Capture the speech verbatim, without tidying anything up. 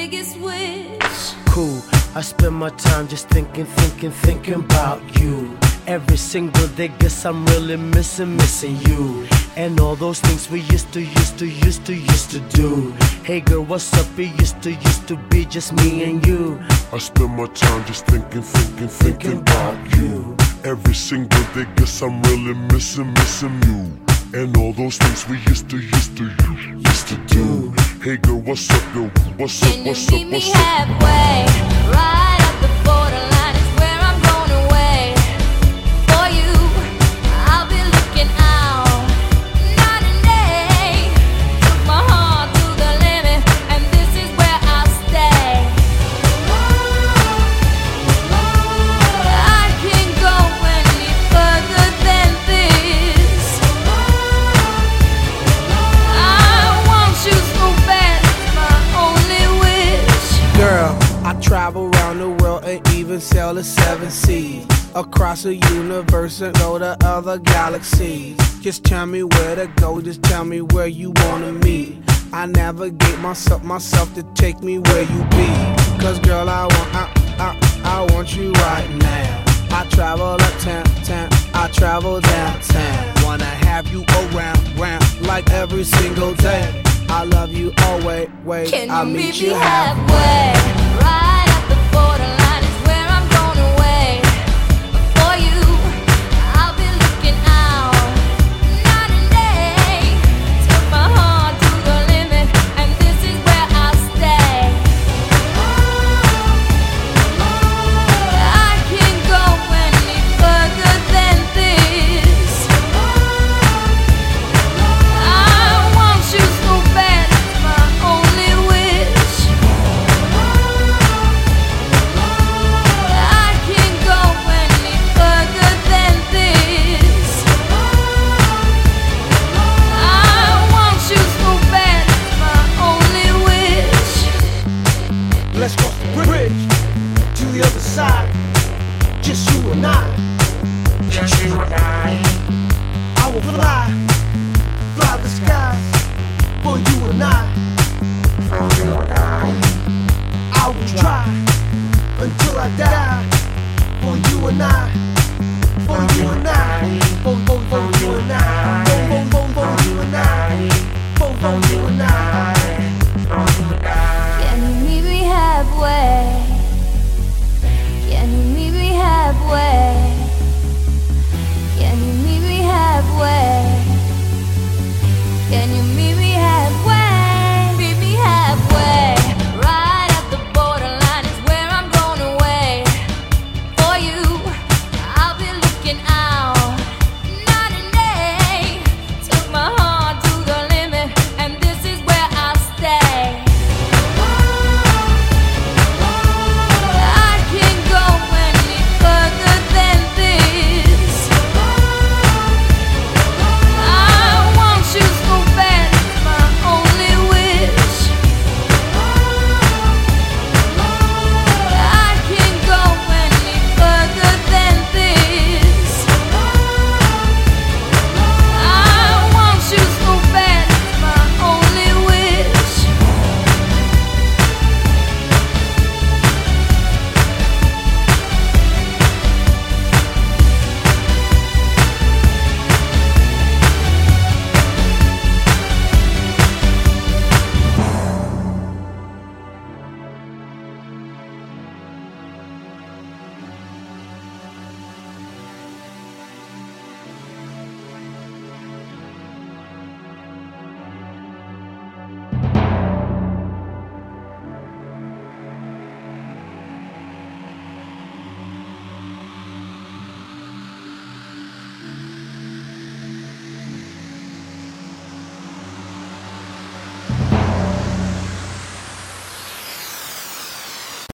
biggest wish. Cool, I spend my time just thinking, thinking, thinking about you. Every single day, guess I'm really missing, missing you. And all those things we used to, used to, used to, used to do. Hey girl, what's up? It used to, used to be just me and you. I spend my time just thinking, thinking, thinking about you. Every single day, guess I'm really missing, missing you. And all those things we used to, used to, used to do. Hey girl, what's up, yo? What's up, what's up, what's up? Can you meet me halfway? Right at the borderline is where I'm going away. For you, I'll be looking out night and day. Took my heart to the limit, and this is where I'll stay. I can't go any further than this. I want you so bad, it's my only wish. Girl, I travel around the world and even sail the seven seas. Across the universe and go to other galaxies. Just tell me where to go, just tell me where you wanna meet. I navigate myself, myself to take me where you be. Cause girl, I want, I, I, I want you right now. I travel uptown, town, I travel downtown. Wanna have you around, round, like every single day. I love you always, wait, Can I'll you meet meet you me halfway. halfway? Right at the borderline is where I'm going away. For you, I'll be looking out night and day. Took my heart to the limit, and this is where I'll stay. I can't go any further than this. I want you so bad, it's my only wish. I can't go any further than this. I want you so bad, it's my only wish. Let's cross the bridge to the other side. Just you and I. Just you and I. I will fly, fly the skies for you and I. For you and I. I will try until I die for you and I. For you and I. For, for, for you and I. For, for, for, for you and I. For, for you and I. For you and I. Can you meet me halfway?